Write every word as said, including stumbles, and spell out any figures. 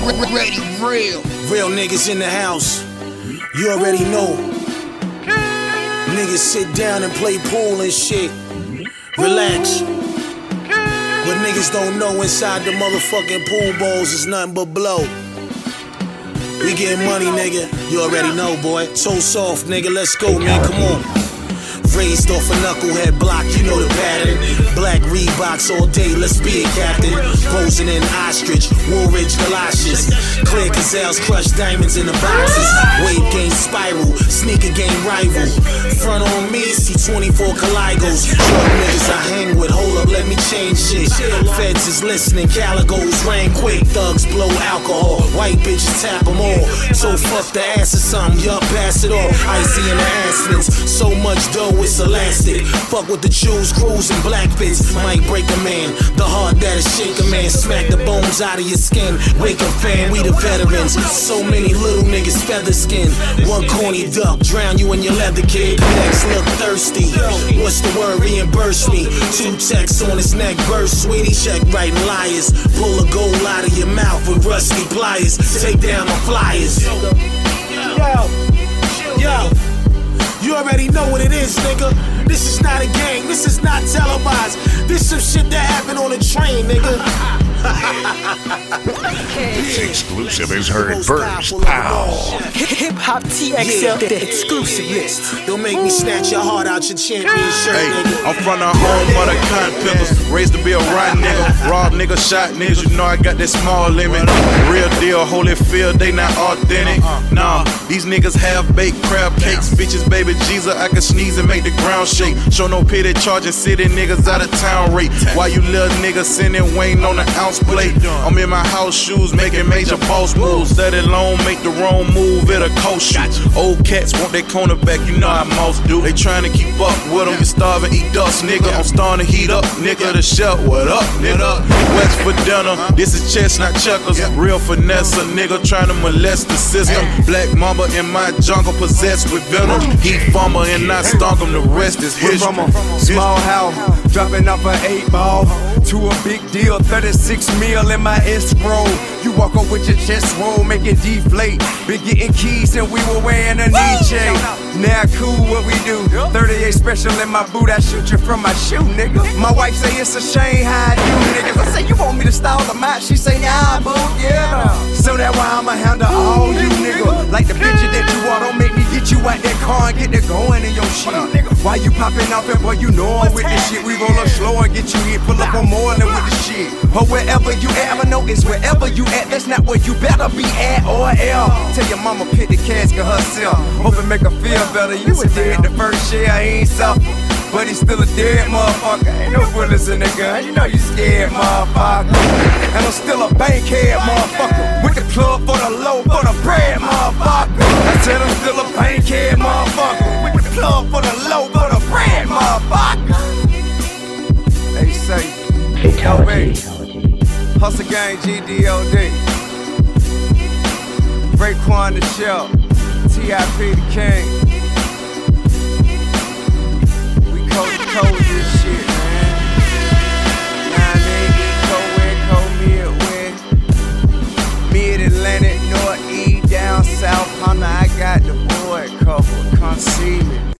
Ready real. Real niggas in the house. You already know. Niggas sit down and play pool and shit. Relax. What niggas don't know inside the motherfucking pool balls is nothing but blow. We getting money, nigga. You already know, boy. So soft, nigga. Let's go, man. Come on. Raised off a knucklehead block, you know the pattern. Black Reeboks all day, let's be a captain. Posing in ostrich, Woolridge galoshes. Clear gazelles, crushed diamonds in the boxes. Wave game spiral, sneaker game rival. Front on me, see twenty-four Caligos. Drug niggas I hang with, hold up, let me change shit. Feds is listening, caligos ran quick. Thugs blow alcohol, white bitches tap them all. So fuck the ass or something, yup, pass it off. Icy in the acids, so much dough it's elastic. Fuck with the Jews, crews and black bits. Might break a man, the heart that'll shake a man. Smack the bones out of your skin. Wake up fan, we the veterans. So many little niggas feather skin. One corny duck, drown you in your leather kid. Next look thirsty. What's the word? Reimburse me. Two texts on his neck, burst, sweetie. Check writing liars. Pull a gold out of your mouth with rusty pliers. Take down my flyers. Yo, yo. You already know what it is, nigga. This is not a gang, this is not televised. This some shit that happened on a train, nigga. This exclusive is heard first. Pow. Hip Hop T X L, yeah. The exclusive list. Don't make me snatch your heart out your champion shirt, hey, nigga. I'm from the home of the cotton pickers. Raised to be a rotten nigga. Rob nigga, shot niggas. You know I got that small limit. Real deal, Holyfield, they not authentic. Nah, these niggas have baked crab cakes. Bitches, baby Jesus, I can sneeze and make the ground shake. Show no pity, charging city niggas out of town rate. Why you little niggas sending Wayne on the ounce plate? I'm in my house shoes, making major boss moves. Let alone make the wrong move, it'll coast you. Old cats want their cornerback, you know how most do. They trying to keep up with them, you starving, eat dust, nigga. I'm starting to heat up, nigga. The shell, what up, nigga? West for dinner, this is chestnut checkers. Real finesse, a nigga trying to molest the system. Black mamba in my jungle, possessed with venom. He farmer and not stunk him, the rest is history. From a small house, dropping off an eight ball to a big deal, thirty-six mil in my escrow. You walk up with your chest roll, make it deflate. Been getting keys and we were wearing a knee chain. Now cool, what we do? thirty-eight special in my boot, I shoot you from my shoe, nigga. My wife say it's a shame how I do, niggas. I say you want me to style them out, she say nah, boo, yeah. So that's why I'ma handle all you niggas. Like the picture that you want, don't make me get you out that car and get it going in your shit. Why you popping off and boy you know I'm with this shit. We roll up slow and get you here, pull up on more than with the shit. Or wherever you at, I'ma know it's wherever you at. That's not where you better be at or else. Tell your mama pit the casket herself. Hope it make her feel better. You were dead the first year, he ain't suffer. But he's still a dead motherfucker. Ain't no bullets in the gun. You know you scared, motherfucker. And I'm still a bankhead, motherfucker. With the club for the low, for the bread, motherfucker. I said I'm still a bankhead, motherfucker. With the club for the low, for the bread, motherfucker. They say, Fatality. Hustle Gang, G D O D. Raekwon the Shell, T I P the King. We coast to coast.